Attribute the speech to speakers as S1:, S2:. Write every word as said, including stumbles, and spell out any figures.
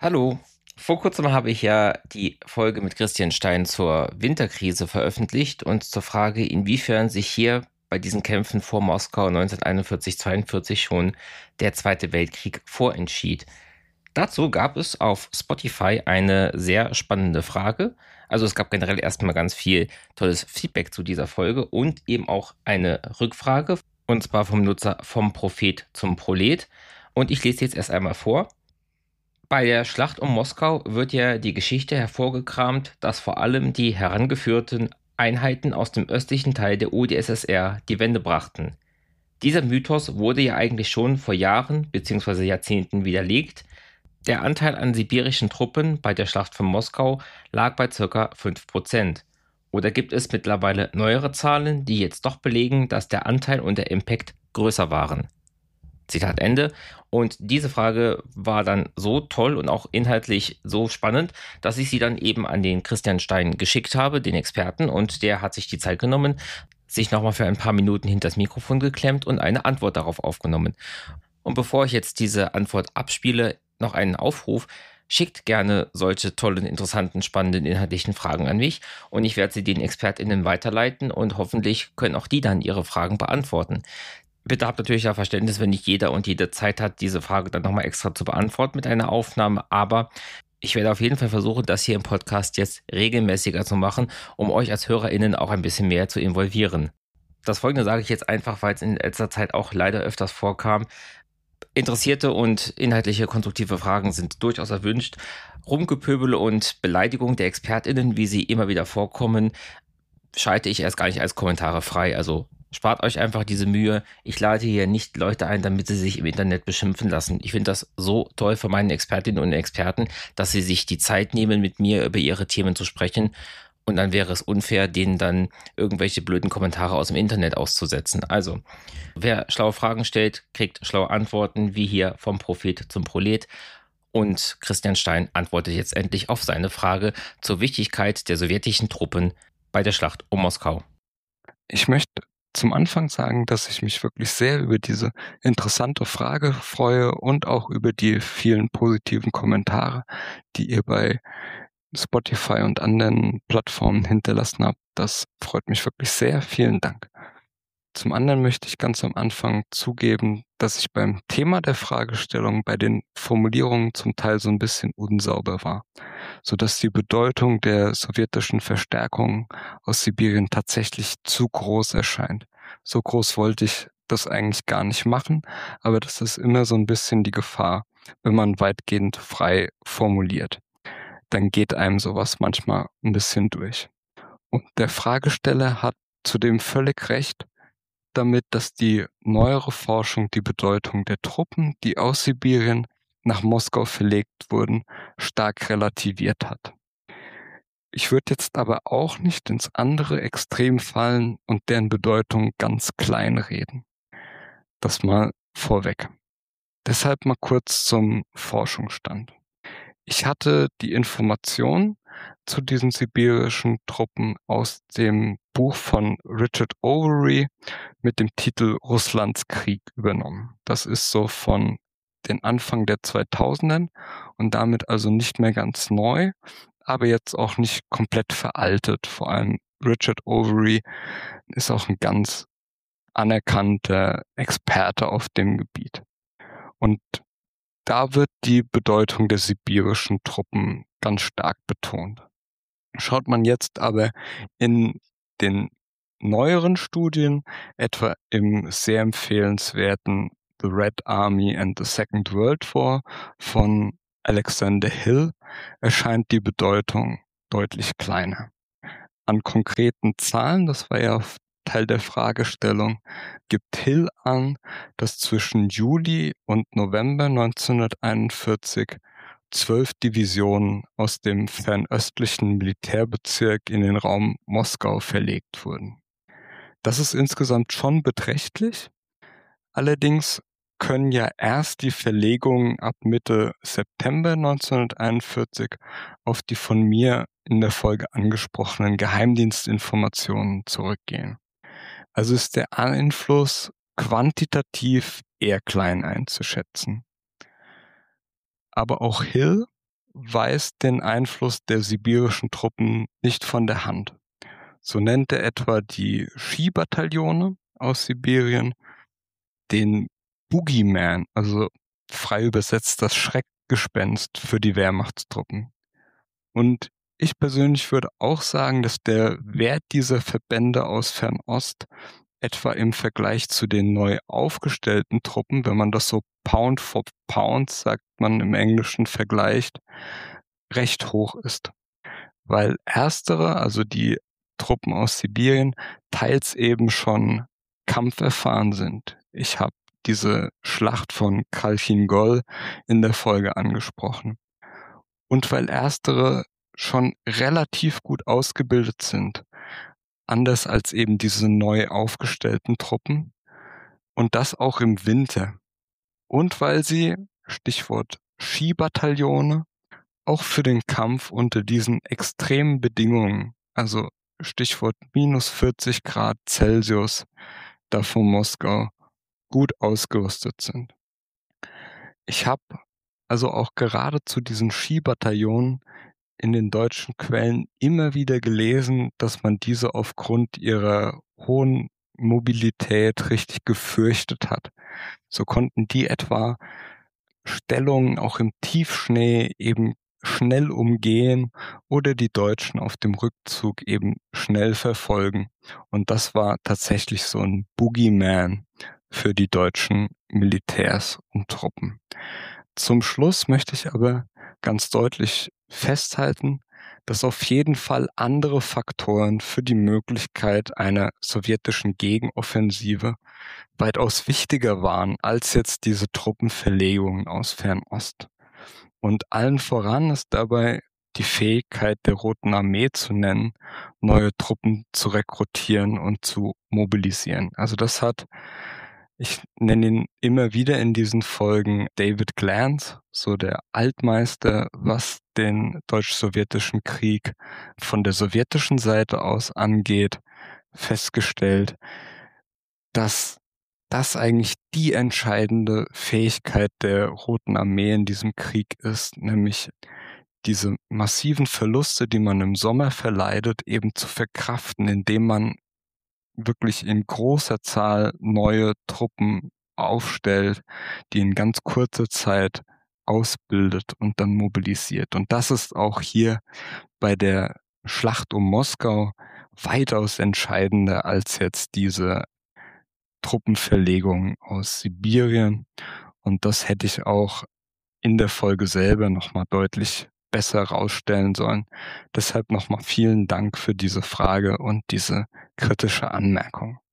S1: Hallo. Vor kurzem habe ich ja die Folge mit Christian Stein zur Winterkrise veröffentlicht und zur Frage, inwiefern sich hier bei diesen Kämpfen vor Moskau neunzehnhunderteinundvierzig zweiundvierzig schon der Zweite Weltkrieg vorentschied. Dazu gab es auf Spotify eine sehr spannende Frage. Also es gab generell erstmal ganz viel tolles Feedback zu dieser Folge und eben auch eine Rückfrage, und zwar vom Nutzer vom Prophet zum Prolet. Und ich lese jetzt erst einmal vor. Bei der Schlacht um Moskau wird ja die Geschichte hervorgekramt, dass vor allem die herangeführten Einheiten aus dem östlichen Teil der U d S S R die Wende brachten. Dieser Mythos wurde ja eigentlich schon vor Jahren bzw. Jahrzehnten widerlegt. Der Anteil an sibirischen Truppen bei der Schlacht von Moskau lag bei ca. fünf Prozent. Oder gibt es mittlerweile neuere Zahlen, die jetzt doch belegen, dass der Anteil und der Impact größer waren? Zitat Ende. Und diese Frage war dann so toll und auch inhaltlich so spannend, dass ich sie dann eben an den Christian Stein geschickt habe, den Experten, und der hat sich die Zeit genommen, sich nochmal für ein paar Minuten hinter das Mikrofon geklemmt und eine Antwort darauf aufgenommen. Und bevor ich jetzt diese Antwort abspiele, noch einen Aufruf: Schickt gerne solche tollen, interessanten, spannenden, inhaltlichen Fragen an mich und ich werde sie den ExpertInnen weiterleiten und hoffentlich können auch die dann ihre Fragen beantworten. Bitte habt natürlich ja Verständnis, wenn nicht jeder und jede Zeit hat, diese Frage dann nochmal extra zu beantworten mit einer Aufnahme. Aber ich werde auf jeden Fall versuchen, das hier im Podcast jetzt regelmäßiger zu machen, um euch als HörerInnen auch ein bisschen mehr zu involvieren. Das Folgende sage ich jetzt einfach, weil es in letzter Zeit auch leider öfters vorkam. Interessierte und inhaltliche konstruktive Fragen sind durchaus erwünscht. Rumgepöbel und Beleidigung der ExpertInnen, wie sie immer wieder vorkommen, schalte ich erst gar nicht als Kommentare frei. Also spart euch einfach diese Mühe. Ich lade hier nicht Leute ein, damit sie sich im Internet beschimpfen lassen. Ich finde das so toll von meinen Expertinnen und Experten, dass sie sich die Zeit nehmen, mit mir über ihre Themen zu sprechen. Und dann wäre es unfair, denen dann irgendwelche blöden Kommentare aus dem Internet auszusetzen. Also, wer schlaue Fragen stellt, kriegt schlaue Antworten, wie hier vom Prophet zum Prolet. Und Christian Stein antwortet jetzt endlich auf seine Frage zur Wichtigkeit der sowjetischen Truppen bei der Schlacht um Moskau.
S2: Ich möchte zum Anfang sagen, dass ich mich wirklich sehr über diese interessante Frage freue und auch über die vielen positiven Kommentare, die ihr bei Spotify und anderen Plattformen hinterlassen habt. Das freut mich wirklich sehr. Vielen Dank. Zum anderen möchte ich ganz am Anfang zugeben, dass ich beim Thema der Fragestellung bei den Formulierungen zum Teil so ein bisschen unsauber war, sodass die Bedeutung der sowjetischen Verstärkung aus Sibirien tatsächlich zu groß erscheint. So groß wollte ich das eigentlich gar nicht machen, aber das ist immer so ein bisschen die Gefahr, wenn man weitgehend frei formuliert. Dann geht einem sowas manchmal ein bisschen durch. Und der Fragesteller hat zudem völlig recht damit, dass die neuere Forschung die Bedeutung der Truppen, die aus Sibirien nach Moskau verlegt wurden, stark relativiert hat. Ich würde jetzt aber auch nicht ins andere Extrem fallen und deren Bedeutung ganz klein reden. Das mal vorweg. Deshalb mal kurz zum Forschungsstand. Ich hatte die Information zu diesen sibirischen Truppen aus dem Buch von Richard Overy mit dem Titel Russlands Krieg übernommen. Das ist so von den Anfang der zweitausendern und damit also nicht mehr ganz neu, aber jetzt auch nicht komplett veraltet. Vor allem Richard Overy ist auch ein ganz anerkannter Experte auf dem Gebiet. Und da wird die Bedeutung der sibirischen Truppen ganz stark betont. Schaut man jetzt aber in den neueren Studien, etwa im sehr empfehlenswerten The Red Army and the Second World War von Alexander Hill, erscheint die Bedeutung deutlich kleiner. An konkreten Zahlen, das war ja Teil der Fragestellung, gibt Hill an, dass zwischen Juli und November neunzehnhunderteinundvierzig zwölf Divisionen aus dem fernöstlichen Militärbezirk in den Raum Moskau verlegt wurden. Das ist insgesamt schon beträchtlich. Allerdings können ja erst die Verlegungen ab Mitte September neunzehnhunderteinundvierzig auf die von mir in der Folge angesprochenen Geheimdienstinformationen zurückgehen. Also ist der Einfluss quantitativ eher klein einzuschätzen. Aber auch Hill weist den Einfluss der sibirischen Truppen nicht von der Hand. So nennt er etwa die Ski-Bataillone aus Sibirien, den Boogeyman, also frei übersetzt das Schreckgespenst für die Wehrmachtstruppen. Und ich persönlich würde auch sagen, dass der Wert dieser Verbände aus Fernost etwa im Vergleich zu den neu aufgestellten Truppen, wenn man das so Pound for Pound, sagt man im Englischen, vergleicht, recht hoch ist. Weil erstere, also die Truppen aus Sibirien, teils eben schon kampferfahren sind. Ich habe diese Schlacht von Khalkhin-Gol in der Folge angesprochen. Und weil erstere schon relativ gut ausgebildet sind, anders als eben diese neu aufgestellten Truppen, und das auch im Winter. Und weil sie, Stichwort Skibataillone, auch für den Kampf unter diesen extremen Bedingungen, also Stichwort minus vierzig Grad Celsius, da von Moskau, gut ausgerüstet sind. Ich habe also auch gerade zu diesen Skibataillonen in den deutschen Quellen immer wieder gelesen, dass man diese aufgrund ihrer hohen Mobilität richtig gefürchtet hat. So konnten die etwa Stellungen auch im Tiefschnee eben schnell umgehen oder die Deutschen auf dem Rückzug eben schnell verfolgen. Und das war tatsächlich so ein Boogeyman für die deutschen Militärs und Truppen. Zum Schluss möchte ich aber ganz deutlich festhalten, dass auf jeden Fall andere Faktoren für die Möglichkeit einer sowjetischen Gegenoffensive weitaus wichtiger waren als jetzt diese Truppenverlegungen aus Fernost. Und allen voran ist dabei die Fähigkeit der Roten Armee zu nennen, neue Truppen zu rekrutieren und zu mobilisieren. Also das hat, ich nenne ihn immer wieder in diesen Folgen, David Glantz, so der Altmeister, was den deutsch-sowjetischen Krieg von der sowjetischen Seite aus angeht, festgestellt, dass das eigentlich die entscheidende Fähigkeit der Roten Armee in diesem Krieg ist, nämlich diese massiven Verluste, die man im Sommer verleidet, eben zu verkraften, indem man wirklich in großer Zahl neue Truppen aufstellt, die in ganz kurzer Zeit ausbildet und dann mobilisiert. Und das ist auch hier bei der Schlacht um Moskau weitaus entscheidender als jetzt diese Truppenverlegung aus Sibirien. Und das hätte ich auch in der Folge selber nochmal deutlich besser rausstellen sollen. Deshalb nochmal vielen Dank für diese Frage und diese kritische Anmerkung.